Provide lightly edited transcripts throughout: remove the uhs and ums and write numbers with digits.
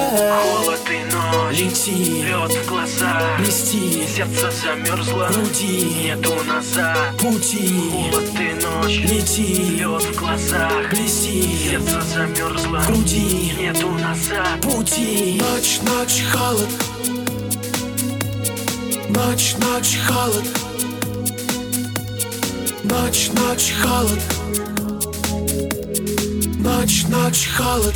Холод и ночь, лети, лед в глазах, блести, сердце замерзло, груди, нету назад. пути, Холод и ночь, лети, лед в глазах, блести, сердце замерзло, груди, нету назад. пути. Ночь, ночь, холод. Ночь, ночь, холод. Ночь, ночь, холод. Ночь, ночь, холод.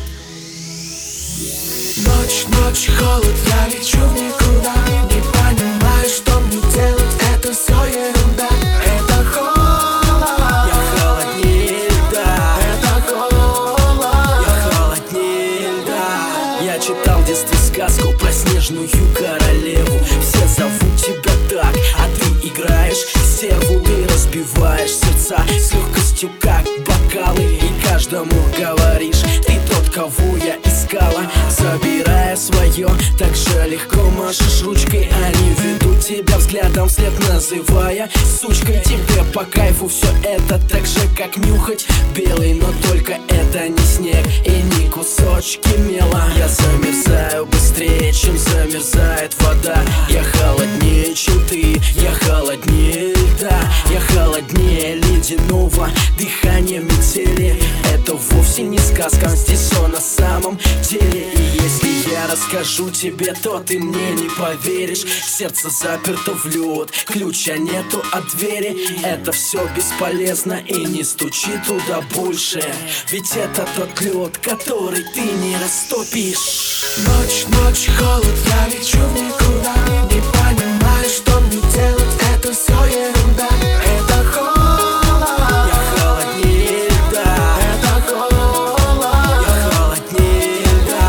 Ночь, ночь, холод. Я лечу в никуда, не понимаю, что мне делать. Это все ерунда. Это холод. Я холоднее льда. Это холод. Я холоднее льда. Я читал в детстве сказку про снежную королеву. Все зовут тебя так, а ты играешь в серву и разбиваешь сердца с легкостью, как бокалы. И каждому говоришь: ты тот, кого я искала. Забирая свое, так же легко машешь ручкой. Они ведут тебя взглядом вслед, называя сучкой. Тебе по кайфу все это так же, как нюхать белый, но только это не снег и не кусочки мела. Я замерзаю быстрее, чем замерзает вода. Я холоднее, чем ты, я холоднее льда. Я холоднее ледяного дыхания метели. Это вовсе не сказка, здесь все на самом деле. И если я расскажу тебе, то ты мне не поверишь. Сердце заперто в лед, ключа нету от двери. Это все бесполезно и не стучи туда больше. Ведь это тот лед, который ты не растопишь. Ночь, ночь, холод. Я лечу в никуда, не понимаю, что мне делать. Это все ерунда. Это холод. Я холоднее льда. Это холод. Я холоднее льда.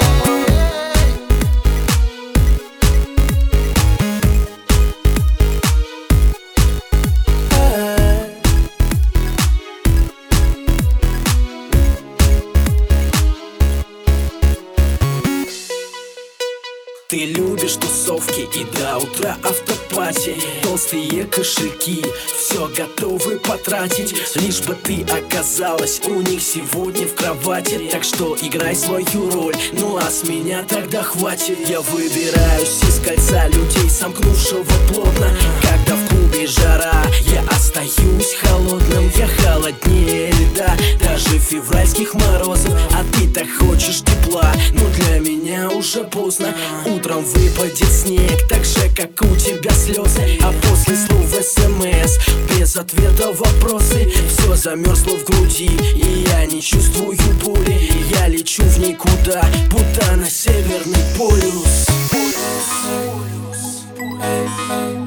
Ты любишь тусовки и до утра автопати. Толстые кошельки, все готовы потратить, лишь бы ты оказалась у них сегодня в кровати. Так что играй свою роль, ну а с меня тогда хватит. Я выбираюсь из кольца людей, сомкнувшего плотно. Когда в клубе жара, я остаюсь холодным. Я холоднее льда, даже февральских морозов. А ты так хочешь тепла, но для меня уже поздно. Утром выпадет снег, так же, как у тебя слезы. А после слов СМС, без ответа вопросы. Все замерзло в груди, и я не чувствую боли. Я лечу в никуда, будто на Северный полюс.